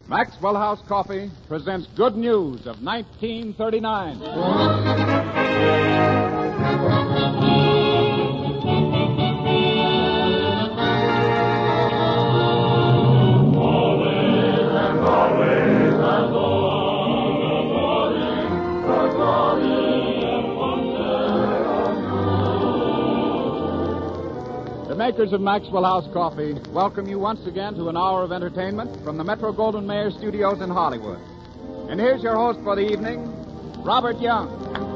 Maxwell House Coffee presents Good News of 1939. The makers of Maxwell House Coffee welcome you once again to an hour of entertainment from the Metro-Goldwyn-Mayer Studios in Hollywood. And here's your host for the evening, Robert Young.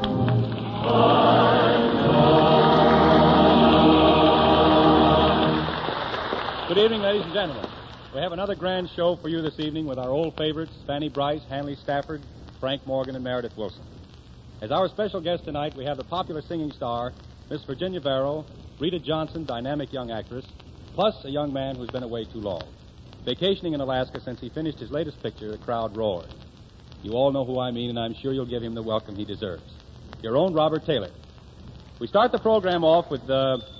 Good evening, ladies and gentlemen. We have another grand show for you this evening with our old favorites, Fanny Bryce, Hanley Stafford, Frank Morgan, and Meredith Wilson. As our special guest tonight, we have the popular singing star, Miss Virginia Barrow, Rita Johnson, dynamic young actress, plus a young man who's been away too long. Vacationing in Alaska since he finished his latest picture, The Crowd Roared. You all know who I mean, and I'm sure you'll give him the welcome he deserves. Your own Robert Taylor. We start the program off with,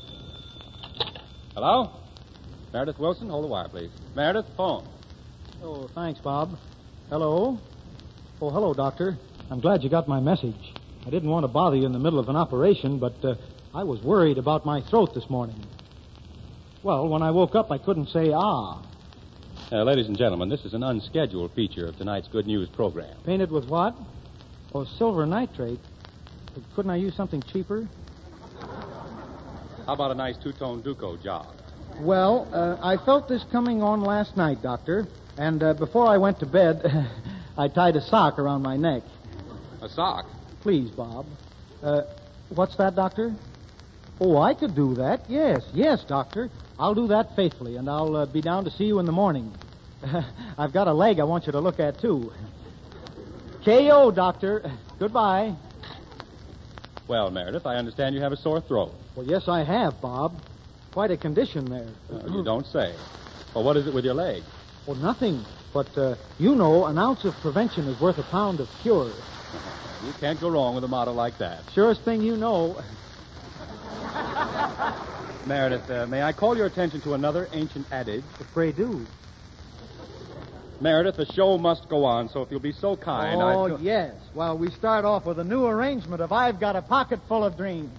Hello? Meredith Wilson, hold the wire, please. Meredith, phone. Oh, thanks, Bob. Hello? Oh, hello, Doctor. I'm glad you got my message. I didn't want to bother you in the middle of an operation, but I was worried about my throat this morning. Well, when I woke up, I couldn't say ah. Ladies and gentlemen, this is an unscheduled feature of tonight's Good News program. Painted with what? Oh, silver nitrate. Couldn't I use something cheaper? How about a nice two-tone Duco job? Well, I felt this coming on last night, Doctor. And before I went to bed, I tied a sock around my neck. A sock? Please, Bob. What's that, Doctor? Oh, I could do that. Yes, Doctor. I'll do that faithfully, and I'll be down to see you in the morning. I've got a leg I want you to look at, too. K.O., Doctor. Goodbye. Well, Meredith, I understand you have a sore throat. Well, yes, I have, Bob. Quite a condition there. You don't say. Well, what is it with your leg? Well, nothing. But, you know, an ounce of prevention is worth a pound of cure. You can't go wrong with a motto like that. Surest thing you know. Meredith, may I call your attention to another ancient adage? Pray do. Meredith, the show must go on, so if you'll be so kind, Oh, yes. Well, we start off with a new arrangement of I've Got a Pocket Full of Dreams.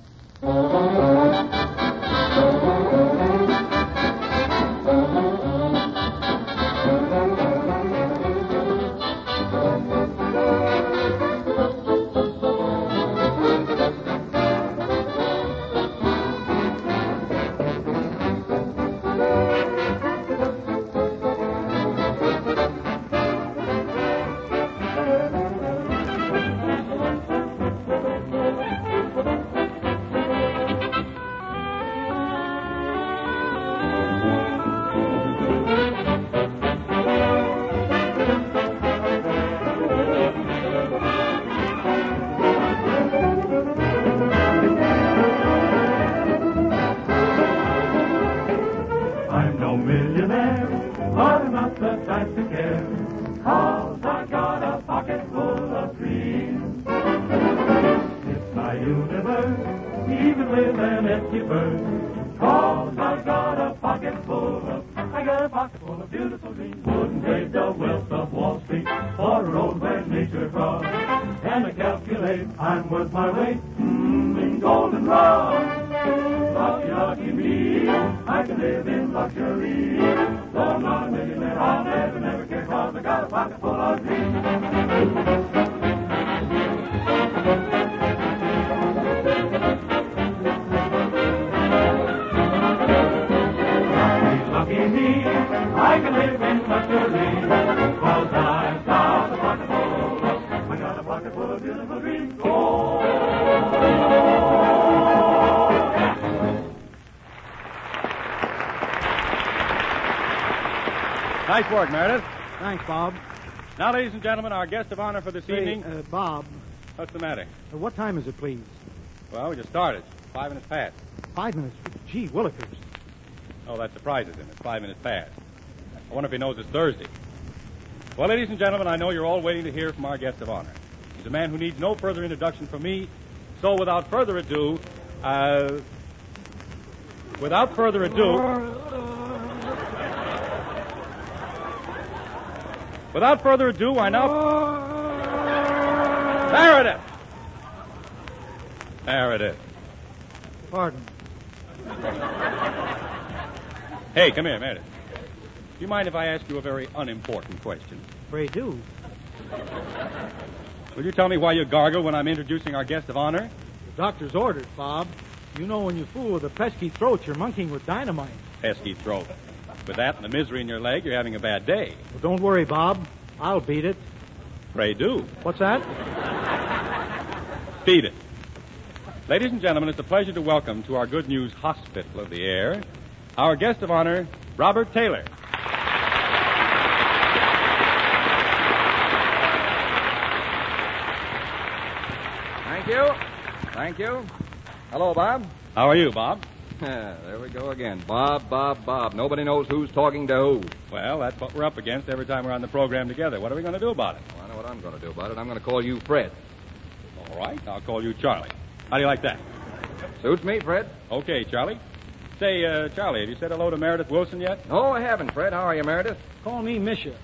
I'm worth my weight in goldenrod. Lucky me, I can live in luxury. Though I'm not a millionaire, I'll never care, 'cause I got a pocket full of dreams. Lucky me, I can live in luxury. 'Cause I've got a pocket full of, I got a pocket full of beautiful dreams. Nice work, Meredith. Thanks, Bob. Now, ladies and gentlemen, our guest of honor for this evening... Bob. What's the matter? What time is it, please? Well, we just started. 5 minutes past. 5 minutes. Gee, Willikers. Oh, that surprises him. It's 5 minutes past. I wonder if he knows it's Thursday. Well, ladies and gentlemen, I know you're all waiting to hear from our guest of honor. He's a man who needs no further introduction from me. So, without further ado... Without further ado, I now... Meredith! Meredith. Pardon. Hey, come here, Meredith. Do you mind if I ask you a very unimportant question? Pray do. Will you tell me why you gargle when I'm introducing our guest of honor? The doctor's orders, Bob. You know when you fool with a pesky throat, you're monkeying with dynamite. Pesky throat. With that and the misery in your leg, you're having a bad day. Well, don't worry, Bob. I'll beat it. Pray do. What's that? Beat it. Ladies and gentlemen, it's a pleasure to welcome to our Good News Hospital of the Air our guest of honor, Robert Taylor. Thank you. Thank you. Hello, Bob. How are you, Bob? There we go again. Bob, Bob, Bob. Nobody knows who's talking to who. Well, that's what we're up against every time we're on the program together. What are we going to do about it? Well, I know what I'm going to do about it. I'm going to call you Fred. All right, I'll call you Charlie. How do you like that? Suits me, Fred. Okay, Charlie. Say, Charlie, have you said hello to Meredith Wilson yet? No, I haven't, Fred. How are you, Meredith? Call me Misha.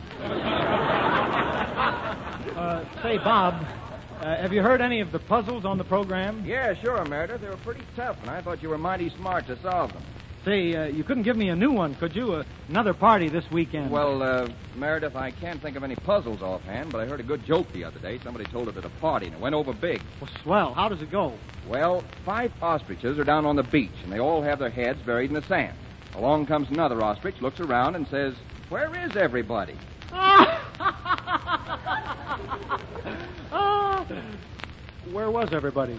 Say, Bob, have you heard any of the puzzles on the program? Yeah, sure, Meredith. They were pretty tough, and I thought you were mighty smart to solve them. Say, you couldn't give me a new one, could you? Another party this weekend. Well, Meredith, I can't think of any puzzles offhand, but I heard a good joke the other day. Somebody told it at a party, and it went over big. Well, swell. How does it go? Well, 5 ostriches are down on the beach, and they all have their heads buried in the sand. Along comes another ostrich, looks around, and says, "Where is everybody?" Where was everybody?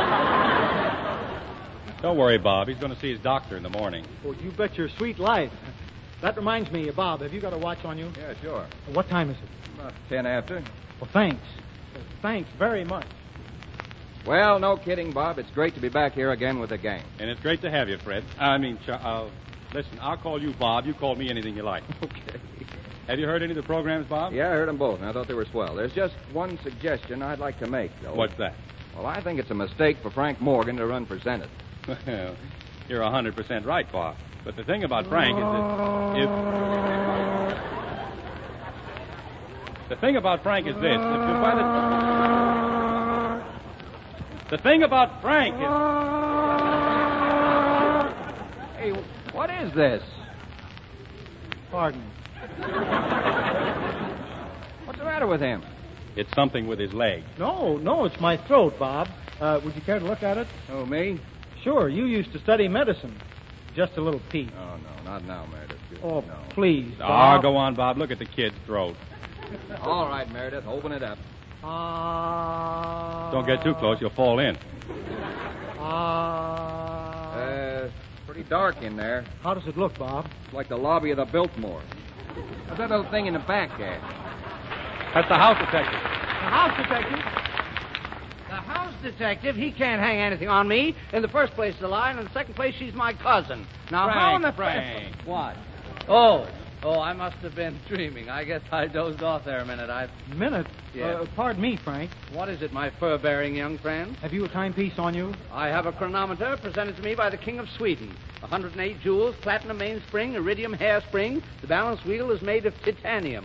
Don't worry, Bob. He's going to see his doctor in the morning. Oh, you bet your sweet life. That reminds me, Bob, have you got a watch on you? Yeah, sure. What time is it? About 10 after. Well, thanks. Thanks very much. Well, no kidding, Bob. It's great to be back here again with the gang. And it's great to have you, Fred. Listen, I'll call you Bob. You call me anything you like. Okay. Have you heard any of the programs, Bob? Yeah, I heard them both, and I thought they were swell. There's just one suggestion I'd like to make, though. What's that? Well, I think it's a mistake for Frank Morgan to run for Senate. Well, you're 100% right, Bob. But the thing about Frank is that the thing about Frank is this. The thing about Frank is... Hey, what is this? Pardon. What's the matter with him? It's something with his leg. No, it's my throat, Bob. Would you care to look at it? Oh, me? Sure, you used to study medicine. Just a little peek. Oh, no, not now, Meredith. Oh, no. please, Ah, Bob. go on, Bob. Look at the kid's throat. All right, Meredith, open it up. Don't get too close. You'll fall in. Pretty dark in there. How does it look, Bob? It's like the lobby of the Biltmore. What's that little thing in the back there? That's the house detective. The house detective? The house detective, he can't hang anything on me. In the first place, the lie, and in the second place, she's my cousin. Now, how in the... Frank. What? Oh, I must have been dreaming. I guess I dozed off there a minute. Minute? Yeah. Pardon me, Frank. What is it, my fur-bearing young friend? Have you a timepiece on you? I have a chronometer presented to me by the King of Sweden. 108 jewels, platinum mainspring, iridium hairspring. The balance wheel is made of titanium.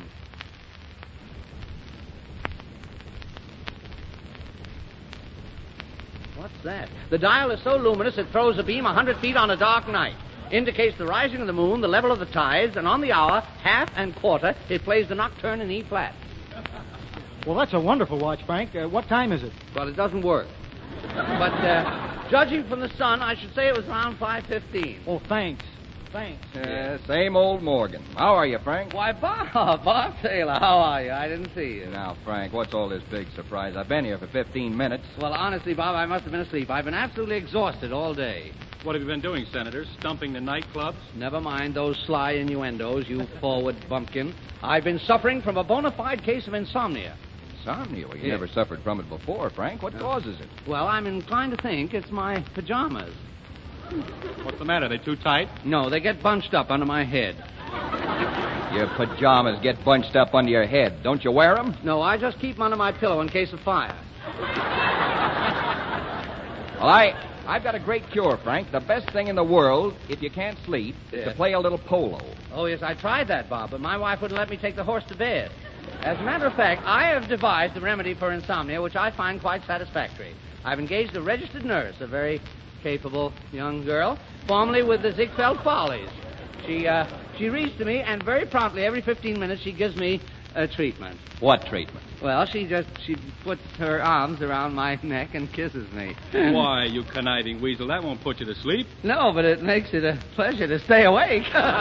What's that? The dial is so luminous it throws a beam 100 feet on a dark night. Indicates the rising of the moon, the level of the tides, and on the hour, half and quarter, it plays the nocturne in E-flat. Well, that's a wonderful watch, Frank. What time is it? Well, it doesn't work. But judging from the sun, I should say it was around 5:15. Oh, thanks. Thanks. Same old Morgan. How are you, Frank? Why, Bob Taylor, how are you? I didn't see you. Now, Frank, what's all this big surprise? I've been here for 15 minutes. Well, honestly, Bob, I must have been asleep. I've been absolutely exhausted all day. What have you been doing, Senator? Stumping the nightclubs? Never mind those sly innuendos, you forward bumpkin. I've been suffering from a bona fide case of insomnia. Insomnia? Well, you Yeah. never suffered from it before, Frank. What causes it? Well, I'm inclined to think it's my pajamas. What's the matter? They too tight? No, they get bunched up under my head. Your pajamas get bunched up under your head. Don't you wear them? No, I just keep them under my pillow in case of fire. Well, I've got a great cure, Frank. The best thing in the world, if you can't sleep, is to play a little polo. Oh, yes, I tried that, Bob, but my wife wouldn't let me take the horse to bed. As a matter of fact, I have devised a remedy for insomnia, which I find quite satisfactory. I've engaged a registered nurse, a very capable young girl, formerly with the Ziegfeld Follies. She reads to me, and very promptly, every 15 minutes, she gives me a treatment. What treatment? Well, she puts her arms around my neck and kisses me. Why, you conniving weasel, that won't put you to sleep. No, but it makes it a pleasure to stay awake.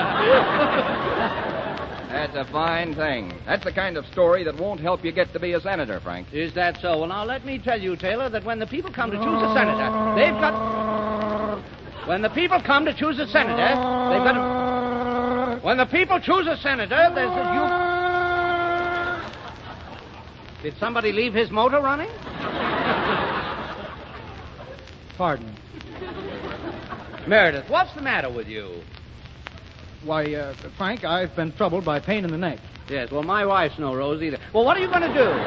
That's a fine thing. That's the kind of story that won't help you get to be a senator, Frank. Is that so? Well, now, let me tell you, Taylor, that when the people come to choose a senator, they've got... When the people come to choose a senator, they've got to... When the people choose a senator, there's a... Did somebody leave his motor running? Pardon. Meredith, what's the matter with you? Why, Frank, I've been troubled by pain in the neck. Yes, well, my wife's no rose either. Well, what are you going to do?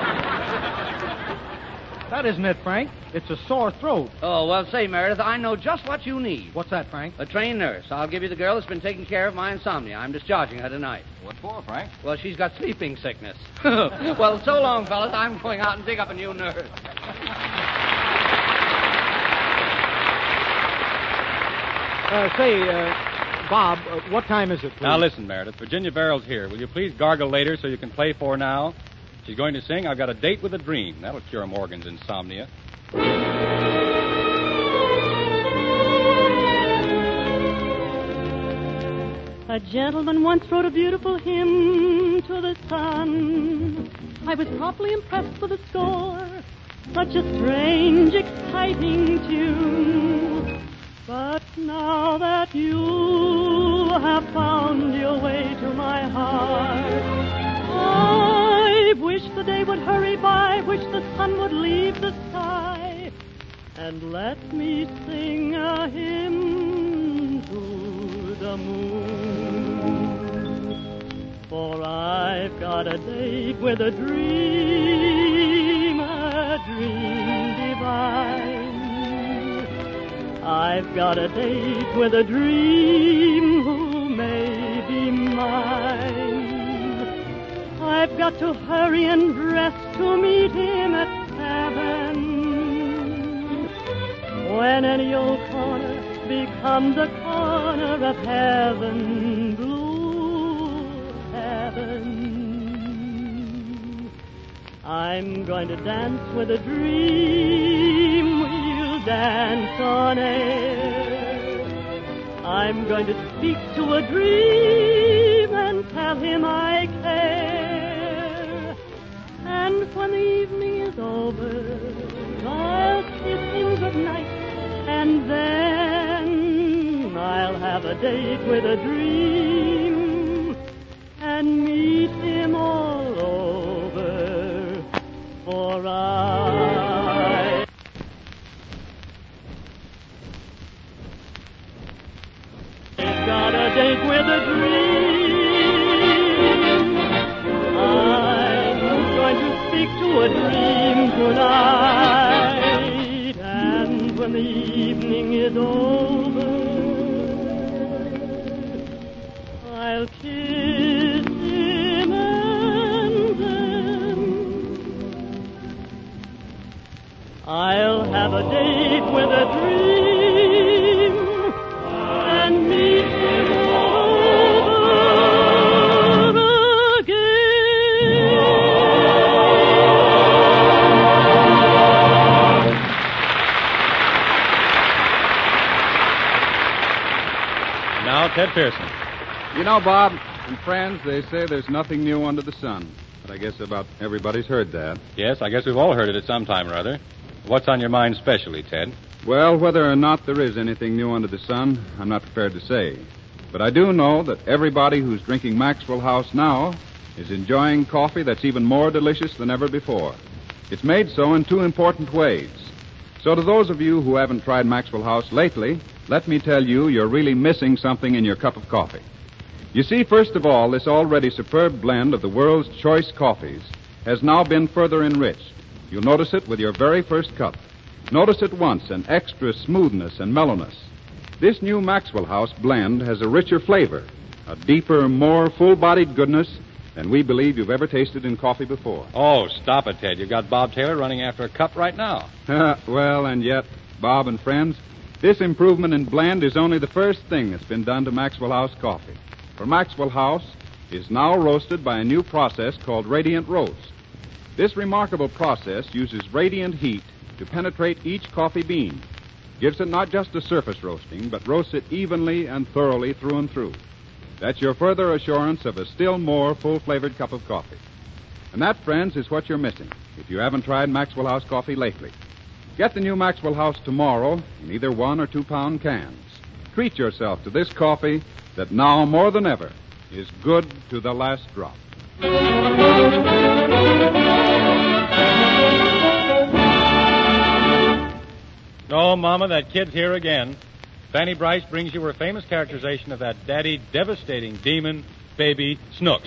That isn't it, Frank. It's a sore throat. Oh, well, say, Meredith, I know just what you need. What's that, Frank? A trained nurse. I'll give you the girl that's been taking care of my insomnia. I'm discharging her tonight. What for, Frank? Well, she's got sleeping sickness. Well, so long, fellas. I'm going out and dig up a new nurse. Bob, what time is it, please? Now, listen, Meredith. Virginia Verrill's here. Will you please gargle later so you can play for now? She's going to sing I've Got a Date with a Dream. That'll cure Morgan's insomnia. A gentleman once wrote a beautiful hymn to the sun. I was promptly impressed with the score. Such a strange, exciting tune. But now that you have found your way to my heart, I wish the day would hurry by, wish the sun would leave the sky, and let me sing a hymn to the moon. For I've got a date with a dream divine. I've got a date with a dream who may be mine. I've got to hurry and dress to meet him at 7. When any old corner becomes a corner of heaven, blue heaven. I'm going to dance with a dream. We'll dance on air. I'm going to speak to a dream and tell him I care. And when the evening is over, I'll kiss him goodnight, and then I'll have a date with a dream and meet him all over, for I've got a date with a dream. I'm going to speak to a dream tonight, and when the evening is over, I'll kiss him, and then I'll have a date with a dream and meet him over again. Now, Ted Pearson. You know, Bob and friends, they say there's nothing new under the sun. But I guess about everybody's heard that. Yes, I guess we've all heard it at some time or other. What's on your mind specially, Ted? Well, whether or not there is anything new under the sun, I'm not prepared to say. But I do know that everybody who's drinking Maxwell House now is enjoying coffee that's even more delicious than ever before. It's made so in two important ways. So to those of you who haven't tried Maxwell House lately, let me tell you you're really missing something in your cup of coffee. You see, first of all, this already superb blend of the world's choice coffees has now been further enriched. You'll notice it with your very first cup. Notice at once an extra smoothness and mellowness. This new Maxwell House blend has a richer flavor, a deeper, more full-bodied goodness than we believe you've ever tasted in coffee before. Oh, stop it, Ted. You've got Bob Taylor running after a cup right now. Well, and yet, Bob and friends, this improvement in blend is only the first thing that's been done to Maxwell House coffee. For Maxwell House is now roasted by a new process called radiant roast. This remarkable process uses radiant heat to penetrate each coffee bean, gives it not just a surface roasting, but roasts it evenly and thoroughly through and through. That's your further assurance of a still more full-flavored cup of coffee. And that, friends, is what you're missing if you haven't tried Maxwell House coffee lately. Get the new Maxwell House tomorrow in either 1 or 2 pound cans. Treat yourself to this coffee that now more than ever is good to the last drop. No, Mama, that kid's here again. Fanny Bryce brings you her famous characterization of that daddy devastating demon, baby Snooks.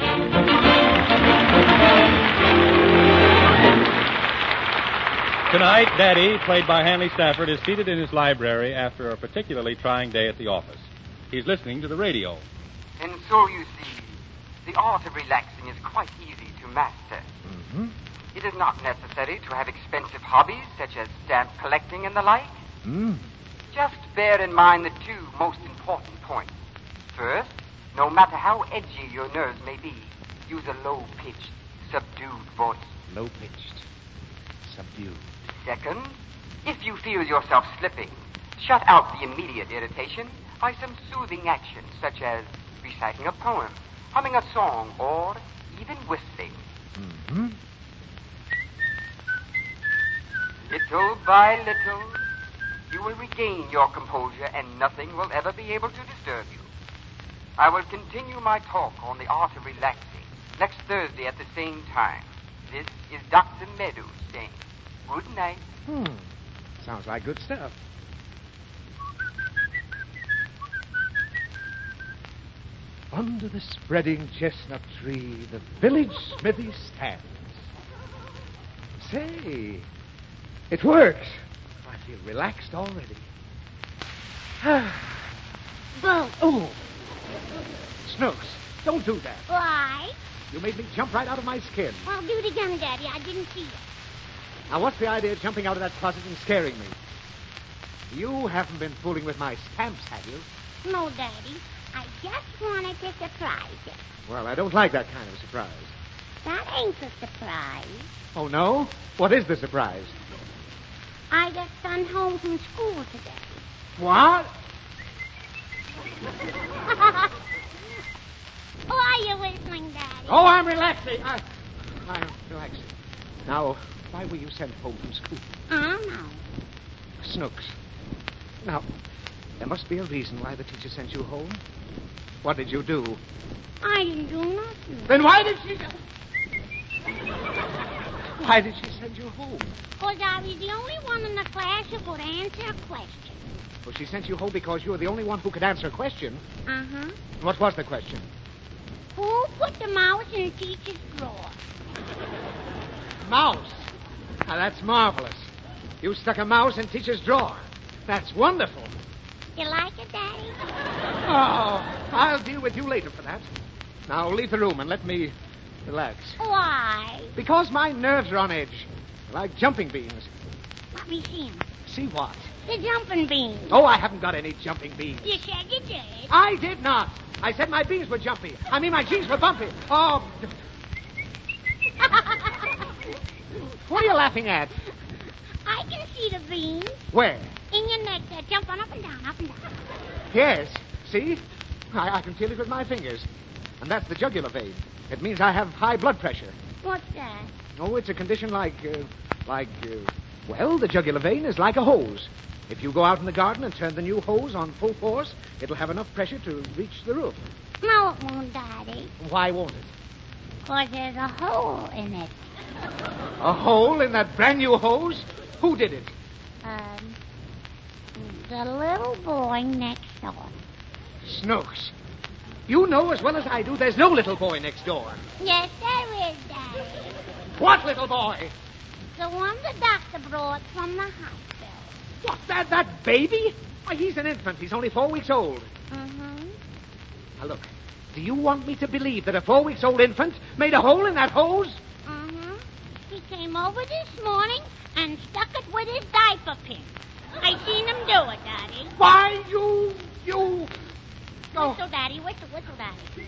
Tonight, Daddy, played by Hanley Stafford, is seated in his library after a particularly trying day at the office. He's listening to the radio. And so you see, the art of relaxing is quite easy to master. Mm-hmm. It is not necessary to have expensive hobbies such as stamp collecting and the like. Mm. Just bear in mind the 2 most important points. First, no matter how edgy your nerves may be, use a low-pitched, subdued voice. Low-pitched, subdued. Second, if you feel yourself slipping, shut out the immediate irritation by some soothing action, such as reciting a poem, humming a song, or even whistling. Mm-hmm. Little by little, you will regain your composure and nothing will ever be able to disturb you. I will continue my talk on the art of relaxing next Thursday at the same time. This is Dr. Meadows saying good night. Sounds like good stuff. Under the spreading chestnut tree, the village smithy stands. Say, it works. I feel relaxed already. Oh, Snooks, don't do that. Why? You made me jump right out of my skin. Well, do it again, Daddy. I didn't see it. Now, what's the idea of jumping out of that closet and scaring me? You haven't been fooling with my stamps, have you? No, Daddy. I just wanted to surprise you. Well, I don't like that kind of surprise. That ain't the surprise. Oh, no? What is the surprise? I just got home from school today. What? Oh, are you listening, Daddy? Oh, I'm relaxing. I'm relaxing. Now, why were you sent home from school? I don't know. Snooks. Now, there must be a reason why the teacher sent you home. What did you do? I didn't do nothing. Then why did she... Why did she send you home? Because I was the only one in the class who could answer a question. Well, she sent you home because you were the only one who could answer a question. Uh-huh. What was the question? Who put the mouse in the teacher's drawer? Mouse. Now, that's marvelous. You stuck a mouse in teacher's drawer. That's wonderful. You like it, Daddy? Oh, I'll deal with you later for that. Now, leave the room and let me relax. Why? Because my nerves are on edge. Like jumping beans. Let me see 'em. See what? The jumping beans. Oh, I haven't got any jumping beans. You said you did. I did not. I said my beans were jumpy. I mean, my jeans were bumpy. Oh. What are you laughing at? I can see the beans. Where? In your neck. They're jumping up and down, up and down. Yes. See? I can feel it with my fingers. And that's the jugular vein. It means I have high blood pressure. What's that? Oh, it's a condition well, the jugular vein is like a hose. If you go out in the garden and turn the new hose on full force, it'll have enough pressure to reach the roof. No, it won't, Daddy. Why won't it? Because there's a hole in it. A hole in that brand new hose? Who did it? The little boy next door. Snooks. You know as well as I do there's no little boy next door. Yes, there is, Daddy. What little boy? The one the doctor brought from the hospital. What, that baby? Why, he's an infant. He's only 4 weeks old. Mm-hmm. Now, look, do you want me to believe that a 4-week-old infant made a hole in that hose? Mm-hmm. He came over this morning and stuck it with his diaper pin. I seen him do it, Daddy. Why, you... Oh. Whistle, Daddy. Whistle, Daddy.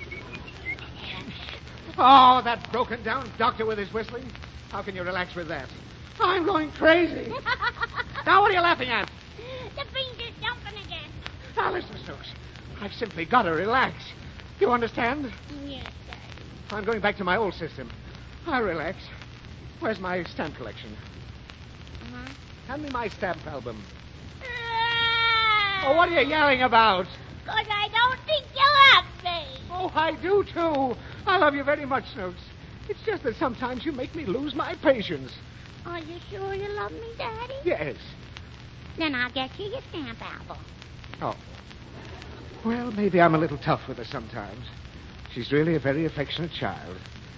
Oh, that broken-down doctor with his whistling. How can you relax with that? I'm going crazy. Now, what are you laughing at? The beans is jumping again. Now, listen, Snooks. I've simply got to relax. You understand? Yes, Daddy. I'm going back to my old system. I'll relax. Where's my stamp collection? Uh-huh. Hand me my stamp album. Oh, what are you yelling about? Because I don't think you love me. Oh, I do, too. I love you very much, Snooks. It's just that sometimes you make me lose my patience. Are you sure you love me, Daddy? Yes. Then I'll get you your stamp album. Oh. Well, maybe I'm a little tough with her sometimes. She's really a very affectionate child.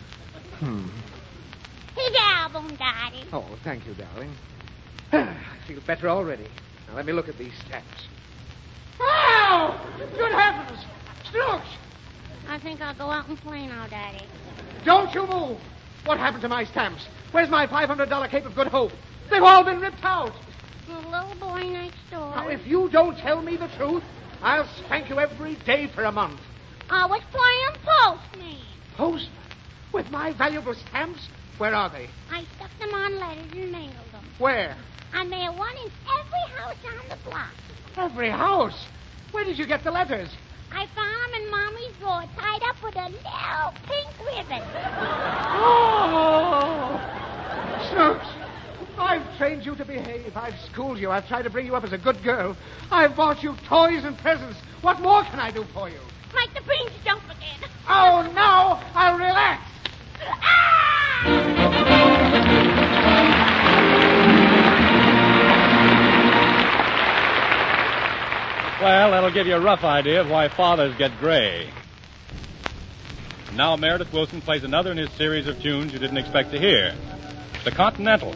His album, Daddy. Oh, thank you, darling. I feel better already. Now, let me look at these stamps. Oh! Good heavens! Snooks! I think I'll go out and play now, Daddy. Don't you move! What happened to my stamps? Where's my $500 Cape of Good Hope? They've all been ripped out. The little boy next door. Now, if you don't tell me the truth, I'll spank you every day for a month. I was playing postman. Postman? With my valuable stamps? Where are they? I stuck them on letters and mailed them. Where? I mailed one in every house on the block. Every house? Where did you get the letters? I found them in Mommy's drawer, tied up with a little pink ribbon. Oh! Snooks, I've trained you to behave. I've schooled you. I've tried to bring you up as a good girl. I've bought you toys and presents. What more can I do for you? Make the beans jump again. Oh, now I'll relax. Well, that'll give you a rough idea of why fathers get gray. Now Meredith Willson plays another in his series of tunes you didn't expect to hear. The Continental.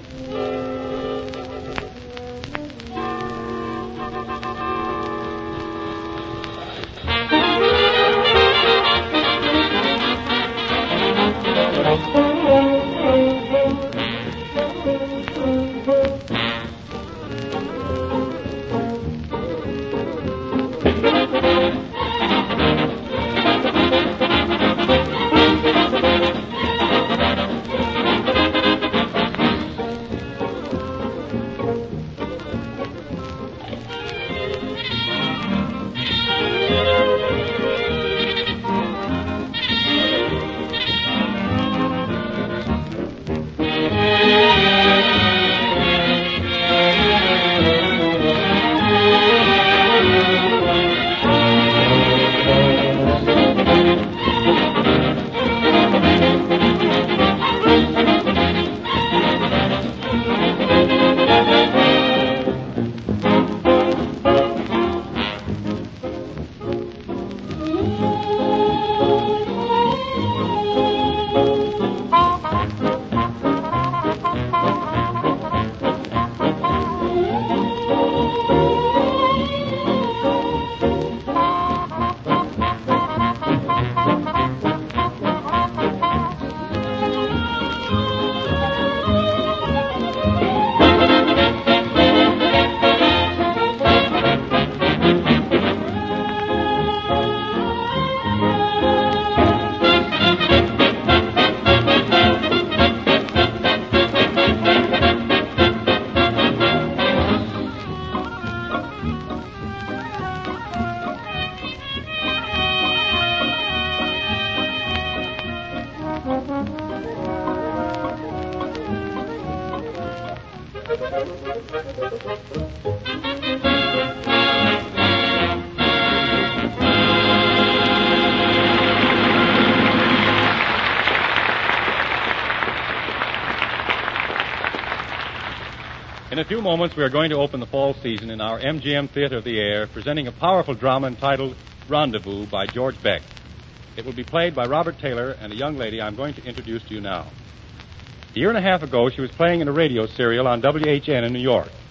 In a few moments, we are going to open the fall season in our MGM Theater of the Air, presenting a powerful drama entitled Rendezvous by George Beck. It will be played by Robert Taylor and a young lady I'm going to introduce to you now. A year and a half ago, she was playing in a radio serial on WHN in New York.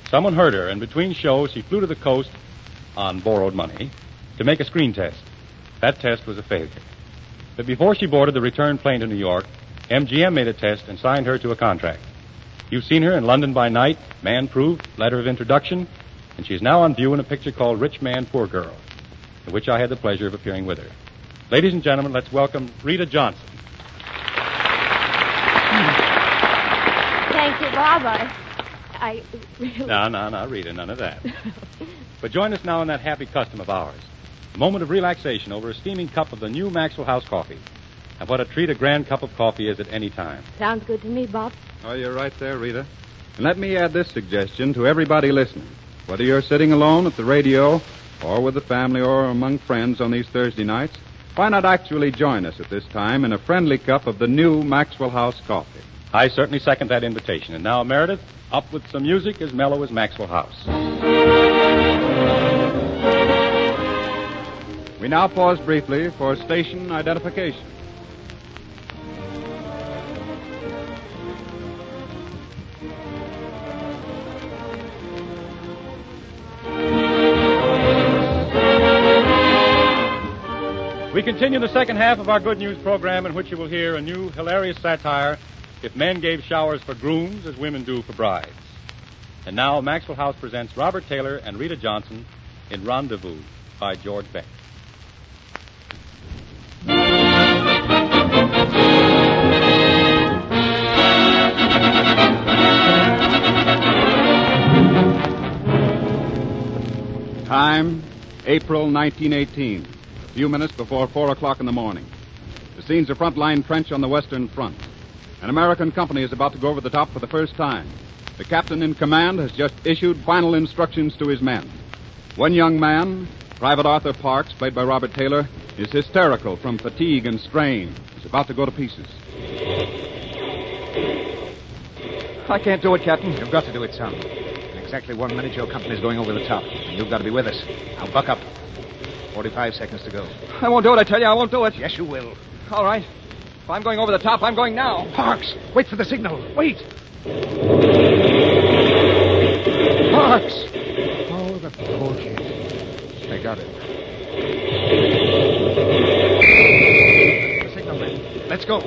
Someone heard her, and between shows, she flew to the coast on borrowed money to make a screen test. That test was a failure. But before she boarded the return plane to New York, MGM made a test and signed her to a contract. You've seen her in London by Night, Man Proof, Letter of Introduction, and she's now on view in a picture called Rich Man, Poor Girl, in which I had the pleasure of appearing with her. Ladies and gentlemen, let's welcome Rita Johnson. Thank you, Bob. I really... No, Rita, none of that. But join us now in that happy custom of ours. A moment of relaxation over a steaming cup of the new Maxwell House coffee. And what a treat a grand cup of coffee is at any time. Sounds good to me, Bob. Oh, you're right there, Rita. And let me add this suggestion to everybody listening. Whether you're sitting alone at the radio or with the family or among friends on these Thursday nights, why not actually join us at this time in a friendly cup of the new Maxwell House coffee? I certainly second that invitation. And now, Meredith, up with some music as mellow as Maxwell House. We now pause briefly for station identification. We continue the second half of our Good News program, in which you will hear a new hilarious satire, If Men Gave Showers for Grooms as Women Do for Brides. And now Maxwell House presents Robert Taylor and Rita Johnson in Rendezvous by George Beck. Time, April 1918. A few minutes before 4 o'clock in the morning. The scene's a front-line trench on the Western Front. An American company is about to go over the top for the first time. The captain in command has just issued final instructions to his men. One young man, Private Arthur Parks, played by Robert Taylor, is hysterical from fatigue and strain. He's about to go to pieces. I can't do it, Captain. You've got to do it, son. In exactly 1 minute, your company's going over the top. And you've got to be with us. Now, buck up. 45 seconds to go. I won't do it, I tell you. I won't do it. Yes, you will. All right. If I'm going over the top, I'm going now. Parks, wait for the signal. Wait. Parks! Oh, the poor kid. They got it. The signal, men. Let's go.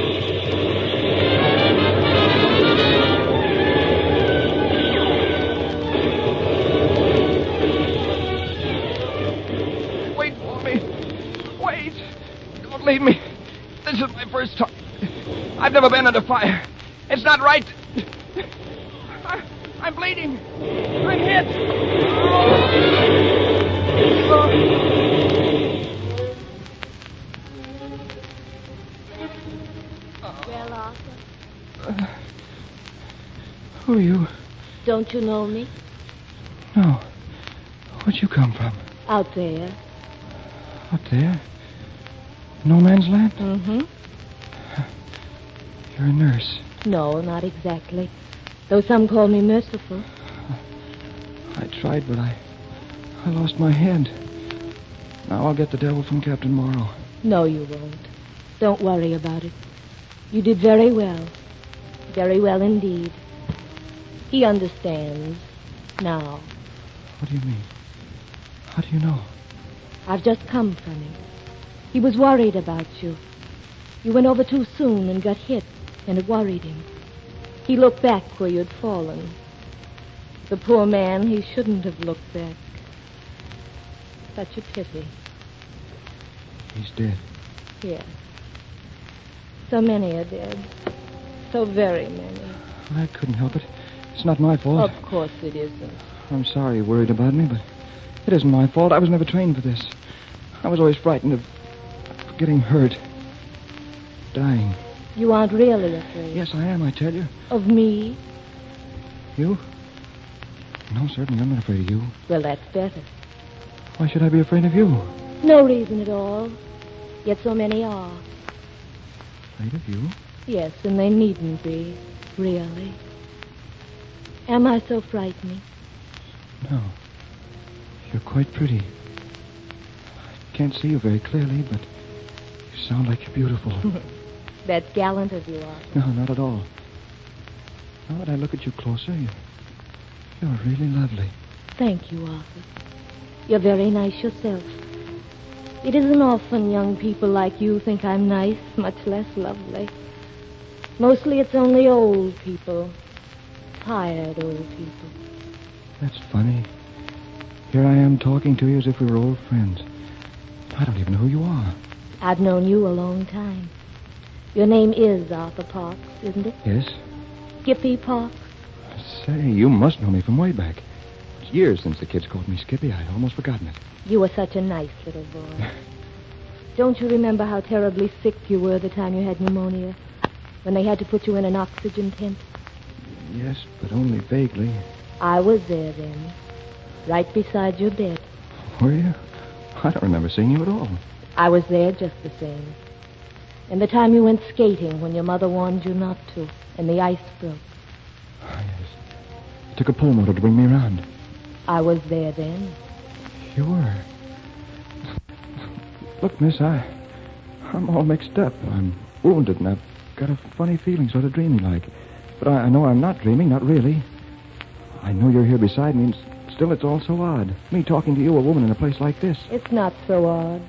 Wait for me. Wait. Don't leave me. This is my first time. I've never been under fire. It's not right. I'm bleeding. I'm hit. Well, Arthur, Who are you? don't you know me? No. Where'd you come from? Out there. Out there? No man's land? Mm-hmm. You're a nurse. No, not exactly. Though some call me merciful. I tried, but I lost my head. Now I'll get the devil from Captain Morrow. No, you won't. Don't worry about it. You did very well. Very well indeed. He understands. Now. What do you mean? How do you know? I've just come from him. He was worried about you. You went over too soon and got hit, and it worried him. He looked back where you'd fallen. The poor man, he shouldn't have looked back. Such a pity. He's dead. Yes. So many are dead. So very many. I couldn't help it. It's not my fault. Of course it isn't. I'm sorry you're worried about me, but it isn't my fault. I was never trained for this. I was always frightened of getting hurt. Dying. You aren't really afraid? Yes, I am, I tell you. Of me? You? No, certainly I'm not afraid of you. Well, that's better. Why should I be afraid of you? No reason at all. Yet so many are. Afraid of you? Yes, and they needn't be, really. Am I so frightening? No. You're quite pretty. I can't see you very clearly, but you sound like you're beautiful. That's gallant of you, Arthur. No, not at all. Now that I look at you closer, You're really lovely. Thank you, Arthur. You're very nice yourself. It isn't often young people like you think I'm nice, much less lovely. Mostly it's only old people. Tired old people. That's funny. Here I am talking to you as if we were old friends. I don't even know who you are. I've known you a long time. Your name is Arthur Parks, isn't it? Yes? Skippy Parks? Say, you must know me from way back. It's years since the kids called me Skippy. I'd almost forgotten it. You were such a nice little boy. Don't you remember how terribly sick you were the time you had pneumonia? When they had to put you in an oxygen tent? Yes, but only vaguely. I was there then. Right beside your bed. Were you? I don't remember seeing you at all. I was there just the same. And the time you went skating when your mother warned you not to, and the ice broke. Oh, yes. You took a pull motor to bring me around. I was there then. You were. Look, miss, I'm all mixed up. I'm wounded, and I've got a funny feeling, sort of dreamy like. But I know I'm not dreaming, not really. I know you're here beside me, and still it's all so odd. Me talking to you, a woman, in a place like this. It's not so odd.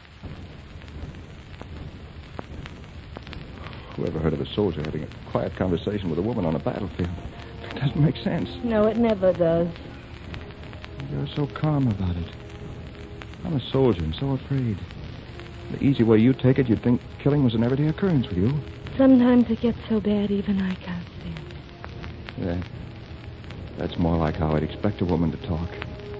Whoever heard of a soldier having a quiet conversation with a woman on a battlefield? It doesn't make sense. No, it never does. You're so calm about it. I'm a soldier and so afraid. The easy way you take it, you'd think killing was an everyday occurrence with you. Sometimes it gets so bad even I can't stand it. That's more like how I'd expect a woman to talk.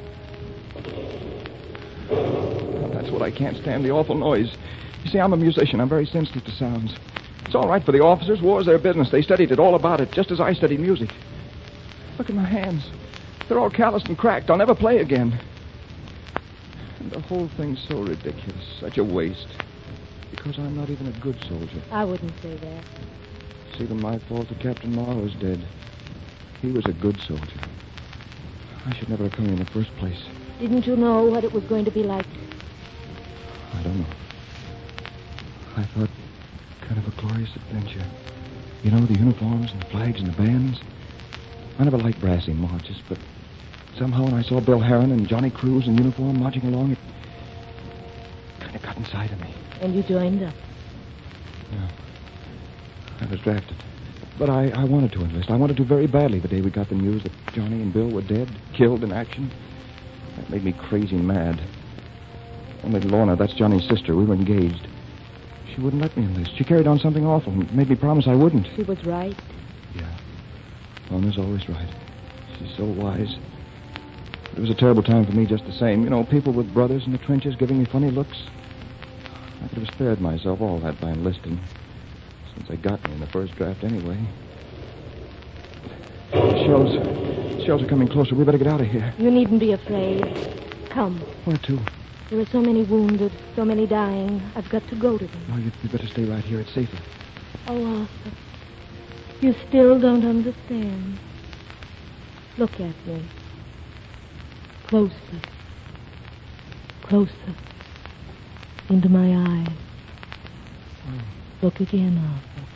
That's what I can't stand, the awful noise. You see, I'm a musician. I'm very sensitive to sounds. It's all right for the officers. War's their business. They studied it all about it, just as I studied music. Look at my hands. They're all calloused and cracked. I'll never play again. And the whole thing's so ridiculous. Such a waste. Because I'm not even a good soldier. I wouldn't say that. It's even my fault that Captain Marlowe's dead. He was a good soldier. I should never have come here in the first place. Didn't you know what it was going to be like? I don't know. I thought kind of a glorious adventure. You know, the uniforms and the flags and the bands. I never liked brassy marches, but somehow when I saw Bill Heron and Johnny Cruz in uniform marching along, it kind of got inside of me. And you joined up? No. I was drafted. But I wanted to enlist. I wanted to very badly the day we got the news that Johnny and Bill were dead, killed in action. That made me crazy and mad. Only Lorna, that's Johnny's sister, we were engaged. She wouldn't let me enlist. She carried on something awful and made me promise I wouldn't. She was right. Yeah. Lorna's always right. She's so wise. It was a terrible time for me just the same. You know, people with brothers in the trenches giving me funny looks. I could have spared myself all that by enlisting. Since they got me in the first draft anyway. Shells are coming closer. We better get out of here. You needn't be afraid. Come. Where to? There are so many wounded, so many dying. I've got to go to them. No, you'd better stay right here. It's safer. Oh, Arthur. You still don't understand. Look at me. Closer. Closer. Into my eyes. Oh. Look again, Arthur.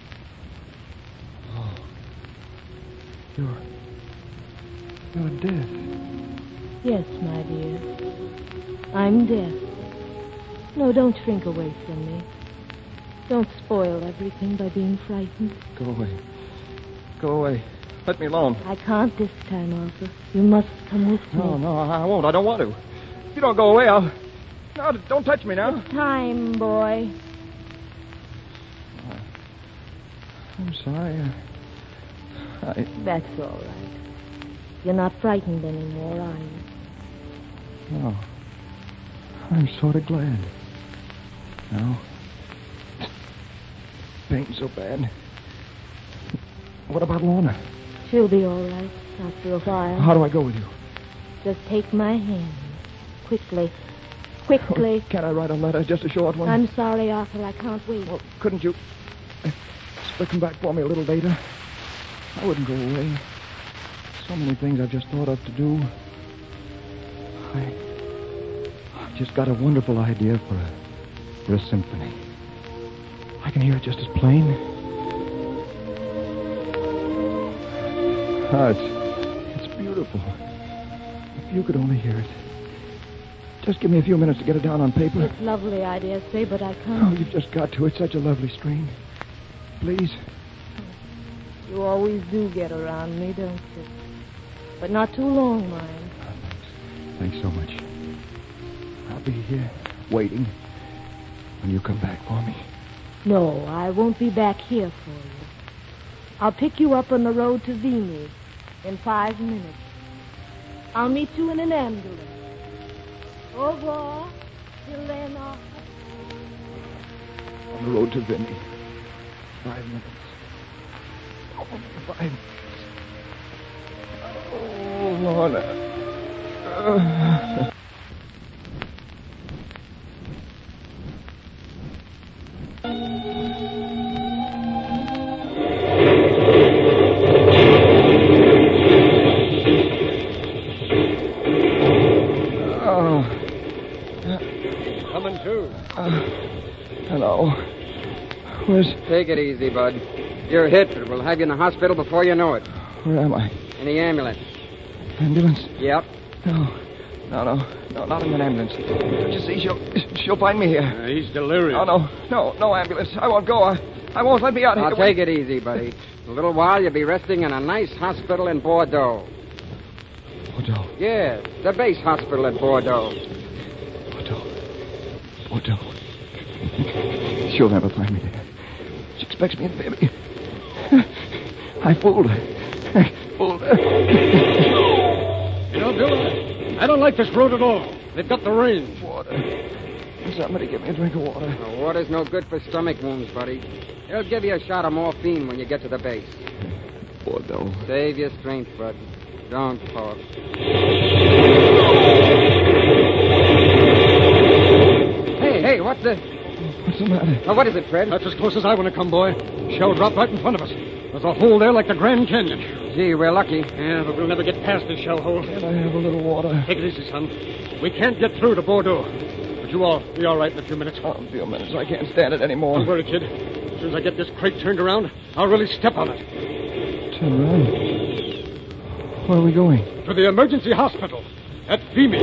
Oh. You're deaf. Yes, my dear. I'm deaf. No, don't shrink away from me. Don't spoil everything by being frightened. Go away. Go away. Let me alone. I can't this time, Arthur. You must come with me. No, I won't. I don't want to. If you don't go away, I'll... No, don't touch me now. It's time, boy. I'm sorry. That's all right. You're not frightened anymore, are you? No. I'm sort of glad. No. Pain's so bad. What about Lorna? She'll be all right after a while. How do I go with you? Just take my hand. Quickly. Quickly. Can't I write a letter, just a short one? I'm sorry, Arthur. I can't wait. Well, couldn't you come back for me a little later? I wouldn't go away. So many things I've just thought of to do. I've just got a wonderful idea for a symphony. I can hear it just as plain. Oh, it's beautiful. If you could only hear it. Just give me a few minutes to get it down on paper. It's lovely, I dare say, but I Oh, can't. you've just got to. It's such a lovely strain. Please. You always do get around me, don't you? But not too long, mind. Thanks so much. I'll be here waiting when you come back for me. No, I won't be back here for you. I'll pick you up on the road to Vimy in 5 minutes. I'll meet you in an ambulance. Au revoir, Helena. On the road to Vinny. 5 minutes. Oh, 5 minutes. Oh, Lorna. Coming to. Hello. Where's... Take it easy, bud. You're hit, but we'll have you in the hospital before you know it. Where am I? In the ambulance. Ambulance? Yep. No, not in an ambulance. Don't you see? She'll find me here. He's delirious. No ambulance. I won't go. I won't. Let me out of here. Now, take it easy, buddy. In a little while, you'll be resting in a nice hospital in Bordeaux. Bordeaux? Yes, the base hospital at Bordeaux. Bordeaux. She'll never find me there. She expects me in Vimy. I fooled her. You know, Bill, I don't like this road at all. They've got the range. Water. Somebody give me a drink of water. Now, water's no good for stomach wounds, buddy. They'll give you a shot of morphine when you get to the base. Bordeaux. Save your strength, bud. Don't talk. Hey, what's the matter? Now, what is it, Fred? That's as close as I want to come, boy. Shell dropped right in front of us. There's a hole there like the Grand Canyon. Gee, we're lucky. Yeah, but we'll never get past this shell hole. Can I have a little water? Take it easy, son. We can't get through to Bordeaux. But you all be all right in a few minutes. Oh, a few minutes. I can't stand it anymore. Don't worry, kid. As soon as I get this crate turned around, I'll really step on it. Turn around? Where are we going? To the emergency hospital at Vimy.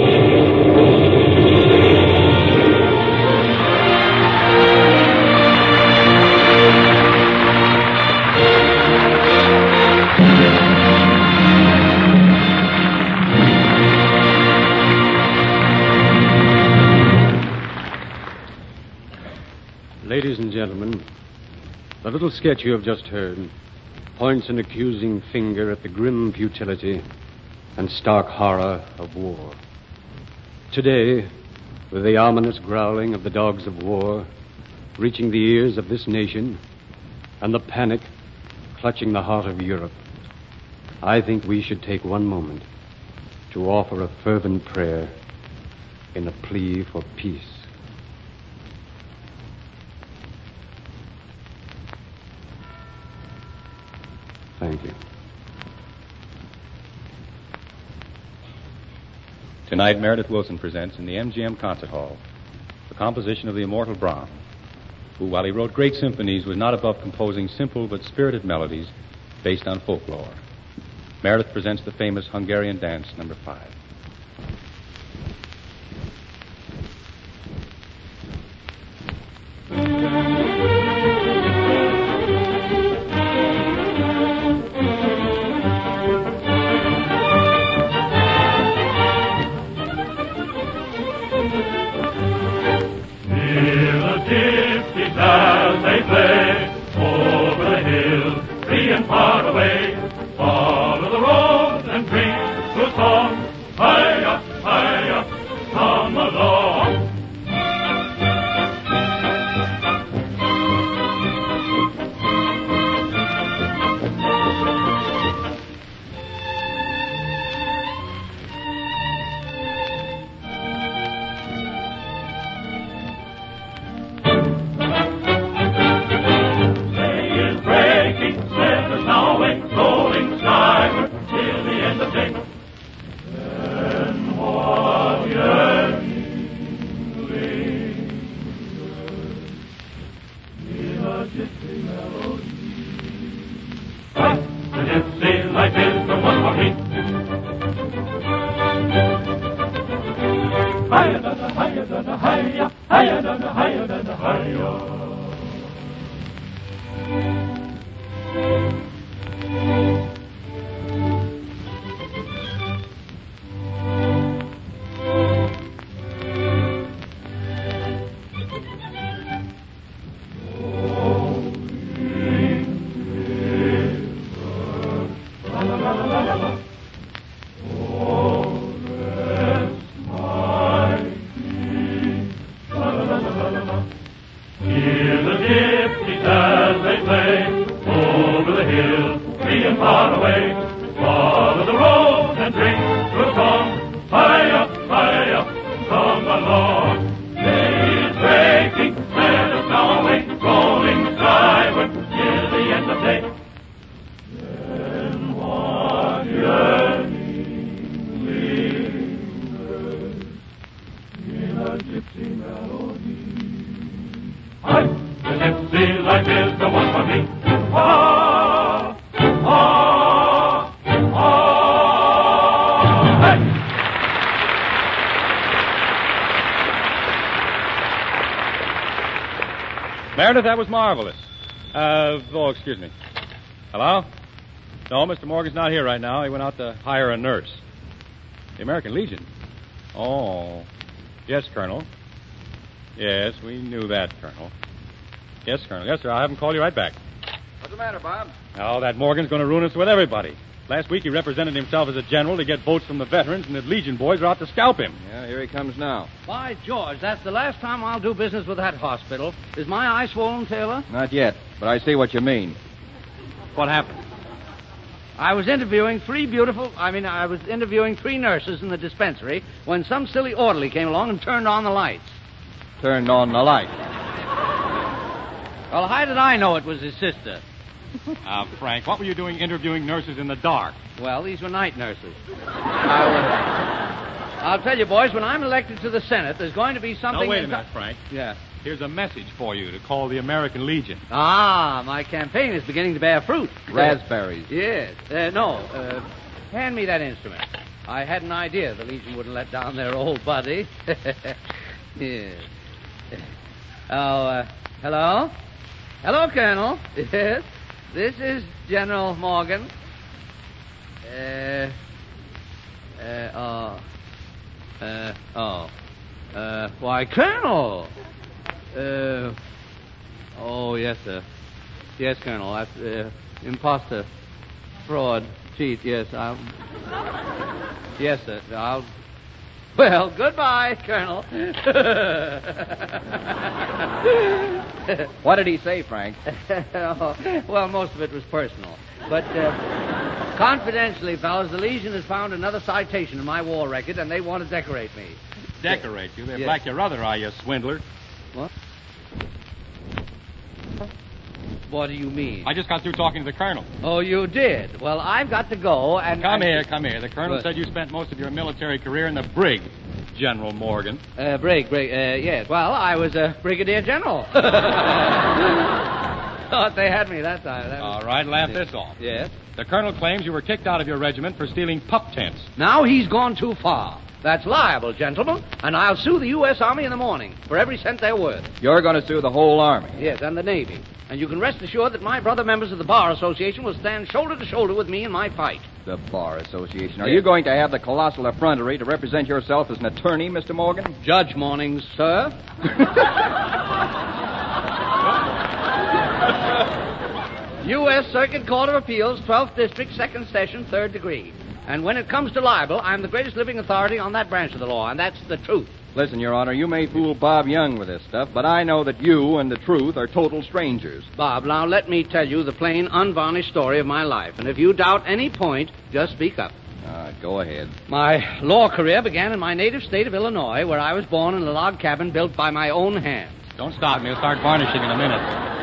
Ladies and gentlemen, the little sketch you have just heard points an accusing finger at the grim futility and stark horror of war. Today, with the ominous growling of the dogs of war reaching the ears of this nation and the panic clutching the heart of Europe, I think we should take one moment to offer a fervent prayer in a plea for peace. Thank you. Tonight, Meredith Willson presents in the MGM Concert Hall the composition of the immortal Brahms, who, while he wrote great symphonies, was not above composing simple but spirited melodies based on folklore. Meredith presents the famous Hungarian Dance, number 5. As they play over the hill, free and far away, follow the road and drink the song. Hi-ya, come along. The gypsy life is the one for me. away. Follow the road and drink the song. High up, come along. Day is breaking, let us now awake, rolling skyward, near the end of day. Then what yearning lingers in a gypsy melody. The gypsy life is the one for me. Ah, ah, ah, hey! Meredith, that was marvelous. Excuse me. Hello? No, Mr. Morgan's not here right now. He went out to hire a nurse. The American Legion? Oh. Yes, Colonel. Yes, we knew that, Colonel. Yes, Colonel. Yes, sir. I'll have him call you right back. What's the matter, Bob? Oh, that Morgan's going to ruin us with everybody. Last week he represented himself as a general to get votes from the veterans, and the Legion boys are out to scalp him. Yeah, here he comes now. By George, that's the last time I'll do business with that hospital. Is my eye swollen, Taylor? Not yet, but I see what you mean. What happened? I was interviewing three nurses in the dispensary when some silly orderly came along and turned on the lights. Turned on the light. Well, how did I know it was his sister? Frank, what were you doing interviewing nurses in the dark? Well, these were night nurses. I'll tell you, boys, when I'm elected to the Senate, there's going to be something... Now, wait a minute, Frank. Yeah. Here's a message for you to call the American Legion. Ah, my campaign is beginning to bear fruit. Raspberries. Yes. Hand me that instrument. I had an idea the Legion wouldn't let down their old buddy. Yes. Oh, hello? Hello, Colonel. Yes. This is General Morgan. Why, Colonel. Yes, sir. Yes, Colonel. That's, imposter. Fraud. Cheat. Yes, Yes, sir. Well, goodbye, Colonel. What did he say, Frank? Well, most of it was personal. But, confidentially, fellas, the Legion has found another citation in my war record, and they want to decorate me. Decorate you? They're black your other eye, you swindler. What? What do you mean? I just got through talking to the colonel. Oh, you did? Well, I've got to go and... Come here. The colonel said you spent most of your military career in the brig, General Morgan. Brig, yes. Well, I was a brigadier general. Thought they had me that time. All right, laugh this off. Yes? The colonel claims you were kicked out of your regiment for stealing pup tents. Now he's gone too far. That's liable, gentlemen, and I'll sue the U.S. Army in the morning for every cent they're worth. You're going to sue the whole Army? Yes, and the Navy. And you can rest assured that my brother members of the Bar Association will stand shoulder to shoulder with me in my fight. The Bar Association? Are you going to have the colossal effrontery to represent yourself as an attorney, Mr. Morgan? Judge Mornings, sir. U.S. Circuit Court of Appeals, 12th District, 2nd Session, 3rd degree. And when it comes to libel, I'm the greatest living authority on that branch of the law, and that's the truth. Listen, Your Honor, you may fool Bob Young with this stuff, but I know that you and the truth are total strangers. Bob, now let me tell you the plain, unvarnished story of my life. And if you doubt any point, just speak up. Go ahead. My law career began in my native state of Illinois, where I was born in a log cabin built by my own hands. Don't stop me. I'll start varnishing in a minute.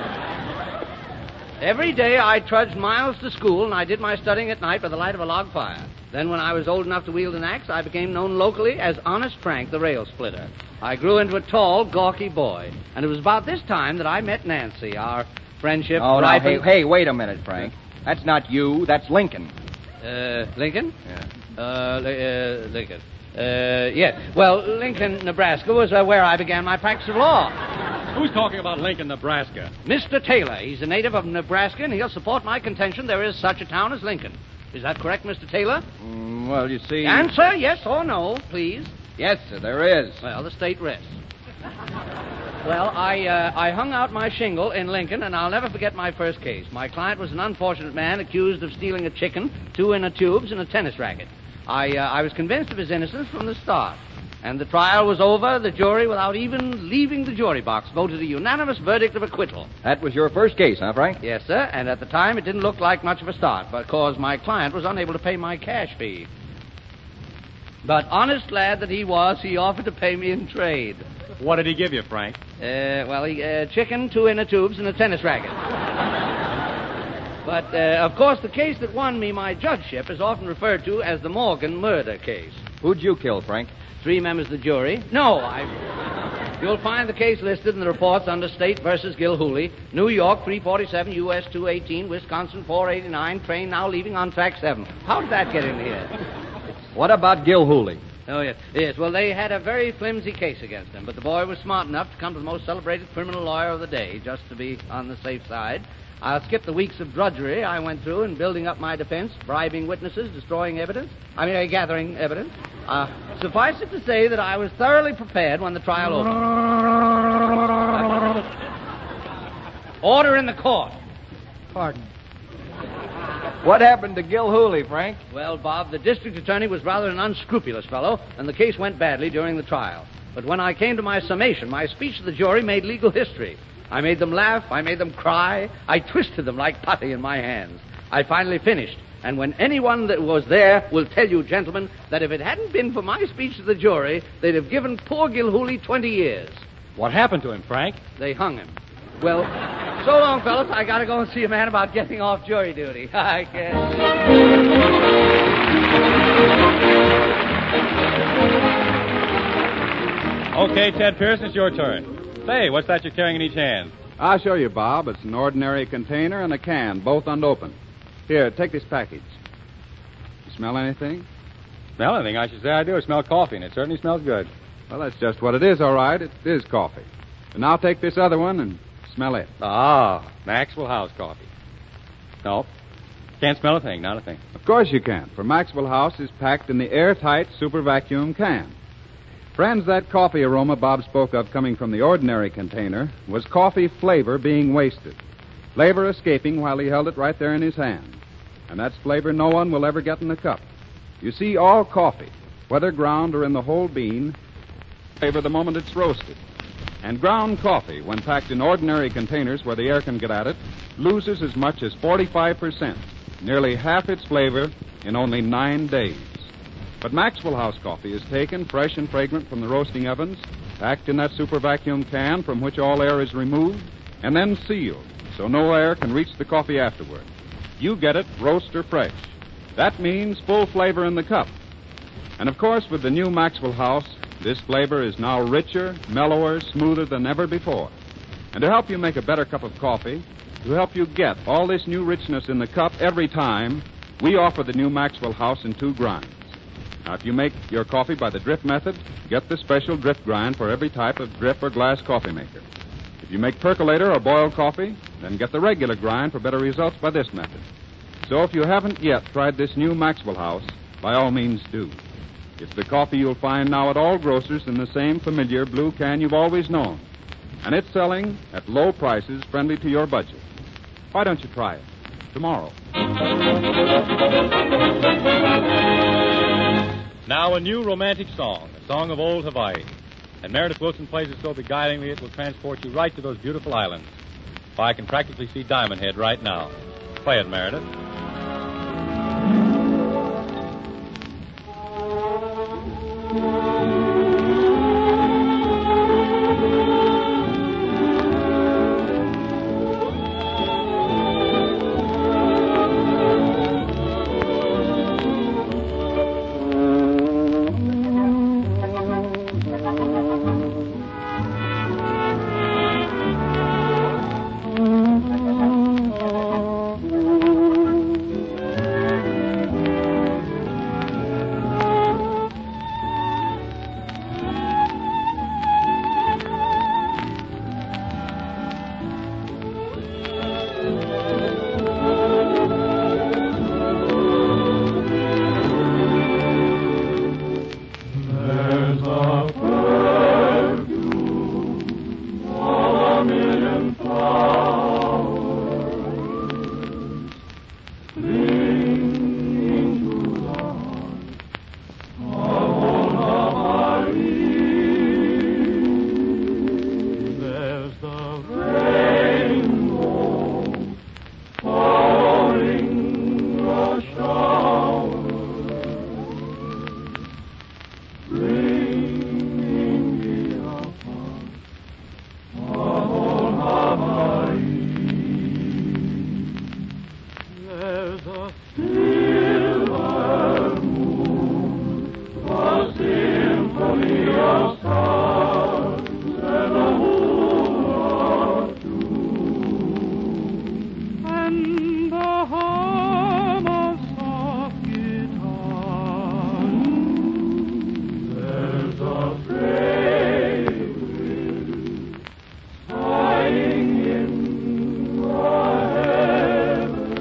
Every day I trudged miles to school, and I did my studying at night by the light of a log fire. Then when I was old enough to wield an axe, I became known locally as Honest Frank, the rail splitter. I grew into a tall, gawky boy. And it was about this time that I met Nancy. Our friendship... Hey, wait a minute, Frank. That's not you. That's Lincoln. Lincoln? Yeah. Lincoln. Yes. Well, Lincoln, Nebraska was where I began my practice of law. Who's talking about Lincoln, Nebraska? Mr. Taylor. He's a native of Nebraska, and he'll support my contention there is such a town as Lincoln. Is that correct, Mr. Taylor? Well, you see... Answer yes or no, please. Yes, sir, there is. Well, the state rests. Well, I hung out my shingle in Lincoln, and I'll never forget my first case. My client was an unfortunate man accused of stealing a chicken, 2 inner tubes, and a tennis racket. I was convinced of his innocence from the start. And the trial was over. The jury, without even leaving the jury box, voted a unanimous verdict of acquittal. That was your first case, huh, Frank? Yes, sir. And at the time, it didn't look like much of a start because my client was unable to pay my cash fee. But honest lad that he was, he offered to pay me in trade. What did he give you, Frank? Chicken, 2 inner tubes, and a tennis racket. But, of course, the case that won me my judgeship is often referred to as the Morgan murder case. Who'd you kill, Frank? 3 members of the jury. You'll find the case listed in the reports under State versus Gilhooly. New York, 347, U.S. 218, Wisconsin, 489, train now leaving on track 7. How did that get in here? What about Gilhooly? Oh, yes. Yes, well, they had a very flimsy case against him, but the boy was smart enough to come to the most celebrated criminal lawyer of the day, just to be on the safe side. I'll skip the weeks of drudgery I went through in building up my defense, bribing witnesses, gathering evidence. Suffice it to say that I was thoroughly prepared when the trial opened. Order in the court. Pardon. What happened to Gilhooly, Frank? Well, Bob, the district attorney was rather an unscrupulous fellow, and the case went badly during the trial. But when I came to my summation, my speech to the jury made legal history. I made them laugh. I made them cry. I twisted them like putty in my hands. I finally finished. And when anyone that was there will tell you, gentlemen, that if it hadn't been for my speech to the jury, they'd have given poor Gilhooly 20 years. What happened to him, Frank? They hung him. Well, so long, fellas. I got to go and see a man about getting off jury duty. I guess. Okay, Ted Pearson, it's your turn. Say, what's that you're carrying in each hand? I'll show you, Bob. It's an ordinary container and a can, both unopened. Here, take this package. You smell anything? Smell anything? I should say I do. I smell coffee, and it certainly smells good. Well, that's just what it is, all right. It is coffee. And now take this other one and smell it. Ah, Maxwell House coffee. No, can't smell a thing, not a thing. Of course you can, for Maxwell House is packed in the airtight super vacuum can. Friends, that coffee aroma Bob spoke of coming from the ordinary container was coffee flavor being wasted. Flavor escaping while he held it right there in his hand. And that's flavor no one will ever get in the cup. You see, all coffee, whether ground or in the whole bean, flavor the moment it's roasted. And ground coffee, when packed in ordinary containers where the air can get at it, loses as much as 45%, nearly half its flavor in only 9 days. But Maxwell House coffee is taken fresh and fragrant from the roasting ovens, packed in that super vacuum can from which all air is removed, and then sealed so no air can reach the coffee afterward. You get it roast or fresh. That means full flavor in the cup. And of course, with the new Maxwell House, this flavor is now richer, mellower, smoother than ever before. And to help you make a better cup of coffee, to help you get all this new richness in the cup every time, we offer the new Maxwell House in 2 grinds. Now, if you make your coffee by the drip method, get the special drip grind for every type of drip or glass coffee maker. If you make percolator or boiled coffee, then get the regular grind for better results by this method. So if you haven't yet tried this new Maxwell House, by all means do. It's the coffee you'll find now at all grocers in the same familiar blue can you've always known. And it's selling at low prices friendly to your budget. Why don't you try it tomorrow? Now a new romantic song, a song of old Hawaii. And Meredith Willson plays it so beguilingly it will transport you right to those beautiful islands. Why, I can practically see Diamond Head right now. Play it, Meredith. There's a silver moon, a symphony of stars, and a moon or two, and the hum of soft guitars. There's a fragrance sighing in the heavens,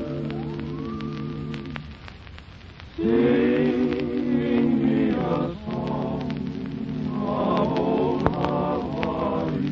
singing me a song of old Hawaii.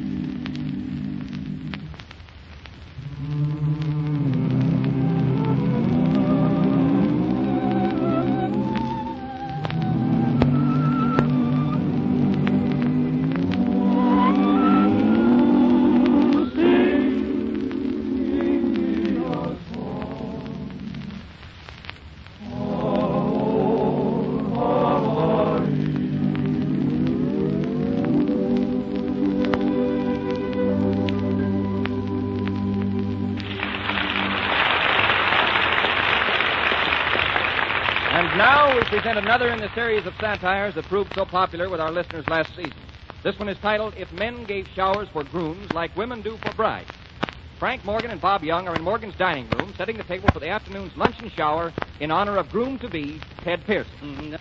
And now we present another in the series of satires that proved so popular with our listeners last season. This one is titled, If Men Gave Showers for Grooms Like Women Do for Brides. Frank Morgan and Bob Young are in Morgan's dining room, setting the table for the afternoon's luncheon shower in honor of groom-to-be Ted Pearson.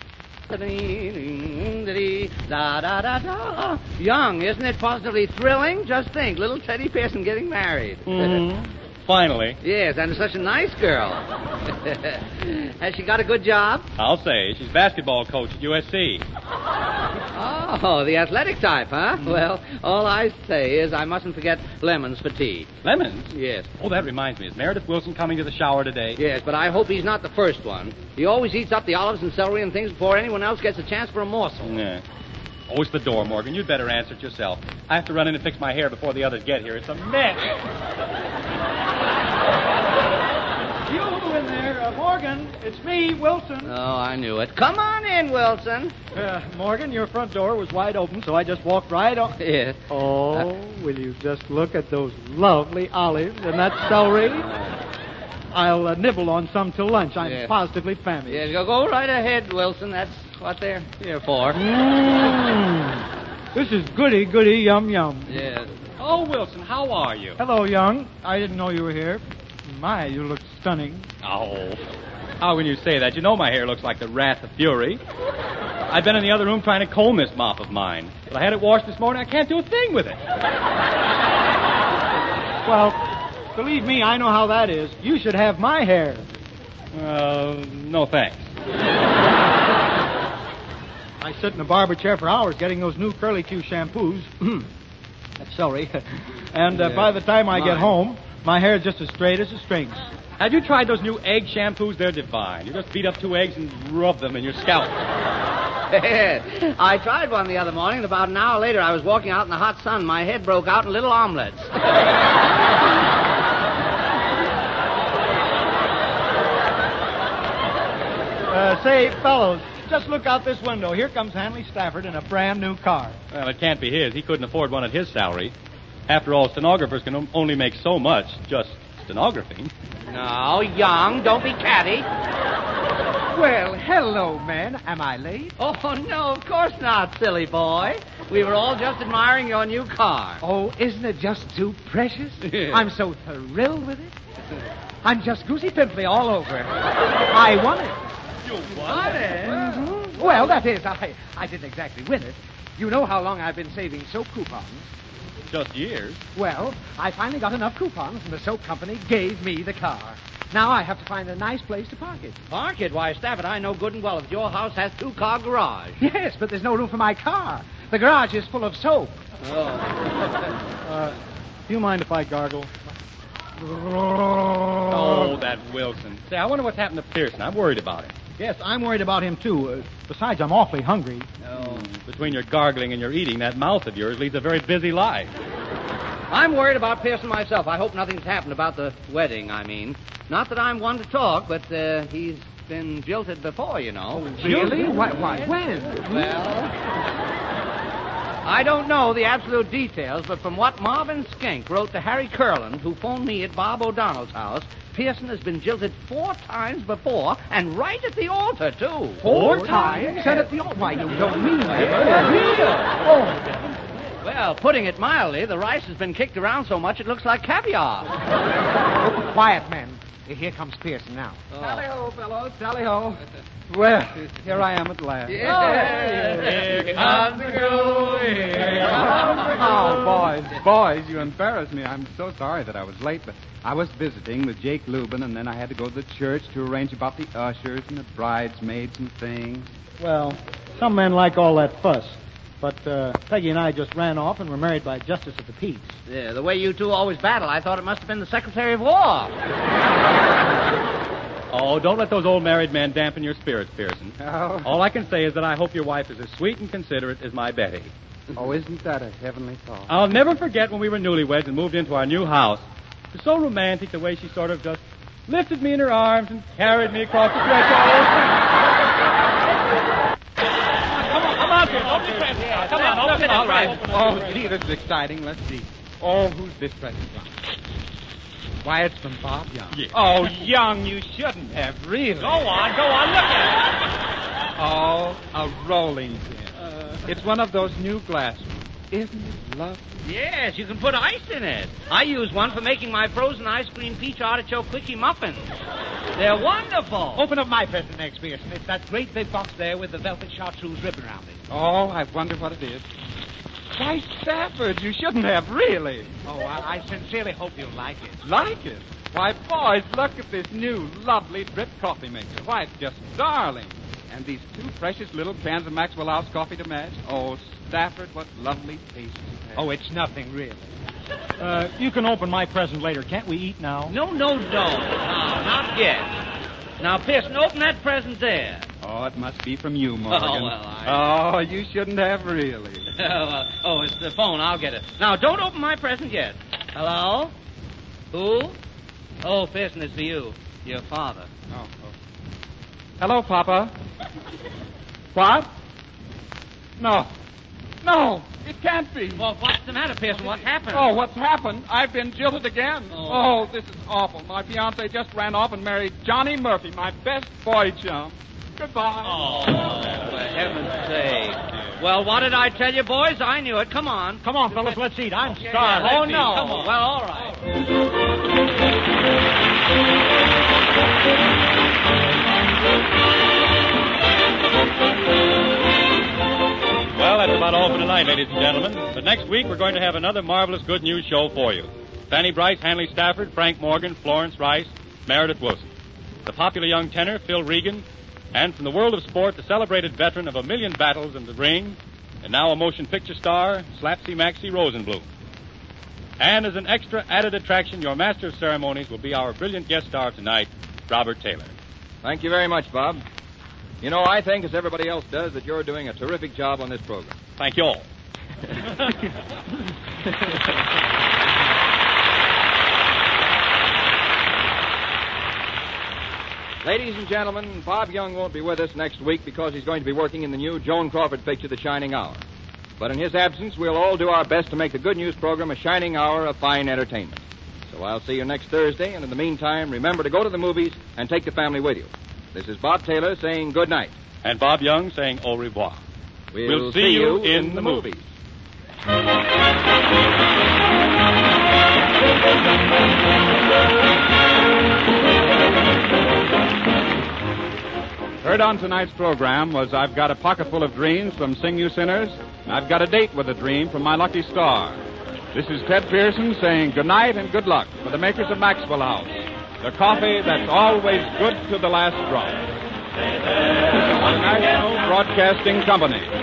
Young, isn't it positively thrilling? Just think, little Teddy Pearson getting married. Finally. Yes, and such a nice girl. Has she got a good job? I'll say. She's basketball coach at USC. Oh, the athletic type, huh? Well, all I say is I mustn't forget lemons for tea. Lemons? Yes. Oh, that reminds me. Is Meredith Wilson coming to the shower today? Yes, but I hope he's not the first one. He always eats up the olives and celery and things before anyone else gets a chance for a morsel. Yeah. Oh, it's the door, Morgan. You'd better answer it yourself. I have to run in and fix my hair before the others get here. It's a mess. You in there, Morgan. It's me, Wilson. Oh, I knew it. Come on in, Wilson. Morgan, your front door was wide open, so I just walked right on. Yes. Oh, will you just look at those lovely olives and that celery? I'll nibble on some till lunch. I'm positively famished. Yes, go right ahead, Wilson. That's what they're here for. This is goody, yum, yum. Yes. Oh, Wilson, how are you? Hello, Young. I didn't know you were here. My, you look stunning. Oh, how can you say that? You know my hair looks like the wrath of fury. I've been in the other room trying to comb this mop of mine. But I had it washed this morning. I can't do a thing with it. Well, believe me, I know how that is. You should have my hair. No thanks. I sit in a barber chair for hours getting those new Curly Q shampoos. That's celery. And by the time I get home, my hair is just as straight as a string. Have you tried those new egg shampoos? They're divine. You just beat up 2 eggs and rub them in your scalp. I tried one the other morning, and about an hour later I was walking out in the hot sun. My head broke out in little omelets. Say, fellows, just look out this window. Here comes Hanley Stafford in a brand new car. Well, it can't be his. He couldn't afford one at his salary. After all, stenographers can only make so much, just stenographing. No, Young, don't be catty. Well, hello, men. Am I late? Oh, no, of course not, silly boy. We were all just admiring your new car. Oh, isn't it just too precious? I'm so thrilled with it. I'm just Goosey Pimply all over. I won it. You won it? Mm-hmm. Well, that is, I didn't exactly win it. You know how long I've been saving soap coupons. Just years. Well, I finally got enough coupons, and the soap company gave me the car. Now I have to find a nice place to park it. Park it? Why, Stafford, I know good and well that your house has 2-car garage. Yes, but there's no room for my car. The garage is full of soap. Do you mind if I gargle? Oh, that Wilson. Say, I wonder what's happened to Pearson. I'm worried about him. Yes, I'm worried about him, too. Besides, I'm awfully hungry. Oh. Between your gargling and your eating, that mouth of yours leads a very busy life. I'm worried about Pearson myself. I hope nothing's happened about the wedding, I mean. Not that I'm one to talk, but he's been jilted before, you know. Really? Why, when? Well, I don't know the absolute details, but from what Marvin Skink wrote to Harry Curland, who phoned me at Bob O'Donnell's house, Pearson has been jilted 4 times before, and right at the altar, too. 4 times? Yes. And at the altar? Why, you don't mean that. Oh. Well, putting it mildly, the rice has been kicked around so much it looks like caviar. Oh, quiet, men. Here comes Pearson now. Tally-ho, fellows, tally-ho. Well, here I am at last. Here comes the groove. Oh, boys, you embarrass me. I'm so sorry that I was late, but I was visiting with Jake Lubin, and then I had to go to the church to arrange about the ushers and the bridesmaids and things. Well, some men like all that fuss. But Peggy and I just ran off and were married by Justice of the Peace. Yeah, the way you two always battle, I thought it must have been the Secretary of War. Oh, don't let those old married men dampen your spirits, Pearson. Oh. All I can say is that I hope your wife is as sweet and considerate as my Betty. Oh, isn't that a heavenly thought? I'll never forget when we were newlyweds and moved into our new house. It was so romantic the way she sort of just lifted me in her arms and carried me across the threshold. Come on, Pearson. Open your present. Come on, open it. All right. Oh, gee, this is exciting. Let's see. Oh, who's this present from? Why, it's from Bob Young. Yeah. Oh, Young, you shouldn't have, really. Go on, look at it. Oh, a rolling pin. It's one of those new glass ones. Isn't it lovely? Yes, you can put ice in it. I use one for making my frozen ice cream peach artichoke quickie muffins. They're wonderful. Open up my present next, Pearson. It's that great big box there with the velvet chartreuse ribbon around it. Oh, I wonder what it is. Why, Stafford, you shouldn't have, really. Oh, I sincerely hope you'll like it. Like it? Why, boys, look at this new, lovely drip coffee maker. Why, it's just darling. And these 2 precious little cans of Maxwell House coffee to match. Oh, Stafford, what lovely taste you have. Oh, it's nothing, really. You can open my present later. Can't we eat now? No, don't. No, not yet. Now, Pearson, open that present there. Oh, it must be from you, Morgan. Oh, well, Oh, you shouldn't have, really. It's the phone. I'll get it. Now, don't open my present yet. Hello? Who? Oh, Pearson, it's for you. Your father. Oh. Hello, Papa. What? No, it can't be. Well, what's the matter, Pearson? What's happened? Oh, what's happened? I've been jilted again. Oh, this is awful. My fiancée just ran off and married Johnny Murphy, my best boy chum. Goodbye. Oh, for heaven's sake. Well, what did I tell you, boys? I knew it. Come on. Come on, fellas, let's eat. I'm starved. Oh, no. Come on. Well, all right. Well, that's about all for tonight, ladies and gentlemen. But next week, we're going to have another marvelous good news show for you. Fanny Bryce, Hanley Stafford, Frank Morgan, Florence Rice, Meredith Wilson. The popular young tenor, Phil Regan. And from the world of sport, the celebrated veteran of 1,000,000 battles in the ring, and now a motion picture star, Slapsy Maxie Rosenblum. And as an extra added attraction, your master of ceremonies will be our brilliant guest star tonight, Robert Taylor. Thank you very much, Bob. You know, I think, as everybody else does, that you're doing a terrific job on this program. Thank you all. Ladies and gentlemen, Bob Young won't be with us next week because he's going to be working in the new Joan Crawford picture, The Shining Hour. But in his absence, we'll all do our best to make the good news program a shining hour of fine entertainment. So I'll see you next Thursday, and in the meantime, remember to go to the movies and take the family with you. This is Bob Taylor saying good night. And Bob Young saying au revoir. We'll see you in the movies. Heard on tonight's program was I've Got a Pocket Full of Dreams from Sing You Sinners, and I've Got a Date with a Dream from My Lucky Star. This is Ted Pearson saying good night and good luck for the makers of Maxwell House, the coffee that's always good to the last drop. National Broadcasting Company.